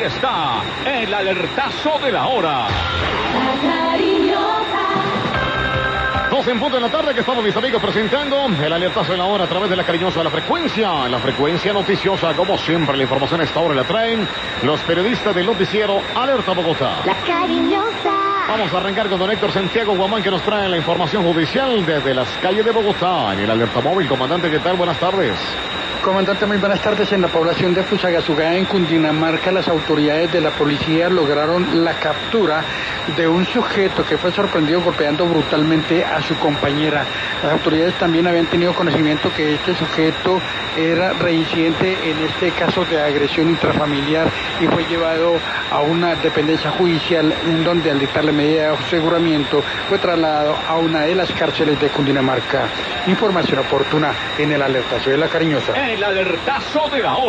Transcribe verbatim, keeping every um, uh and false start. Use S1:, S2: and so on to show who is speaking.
S1: Aquí está el alertazo de la hora.
S2: La cariñosa.
S1: Dos en punto de la tarde que estamos, mis amigos, presentando el alertazo de la hora a través de la cariñosa, la frecuencia, la frecuencia noticiosa. Como siempre, la información a esta hora la traen los periodistas del noticiero Alerta Bogotá.
S2: La cariñosa.
S1: Vamos a arrancar con don Héctor Santiago Guamán, que nos trae la información judicial desde las calles de Bogotá, en el Alerta Móvil. Comandante, ¿qué tal? Buenas tardes.
S3: Comandante, muy buenas tardes. En la población de Fusagasugá, en Cundinamarca, las autoridades de la policía lograron la captura de un sujeto que fue sorprendido golpeando brutalmente a su compañera. Las autoridades también habían tenido conocimiento que este sujeto era reincidente en este caso de agresión intrafamiliar y fue llevado a una dependencia judicial en donde, al dictarle medida de aseguramiento, fue trasladado a una de las cárceles de Cundinamarca. Información oportuna en el alertazo de la cariñosa.
S1: El alertazo de la hora.